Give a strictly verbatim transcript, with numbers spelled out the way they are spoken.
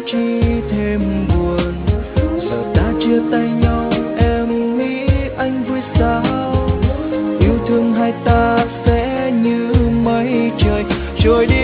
chi thêm buồn. Giờ ta chia tay nhau, em nghĩ anh vui sao? Yêu thương hai ta sẽ như mây trời trôi đi.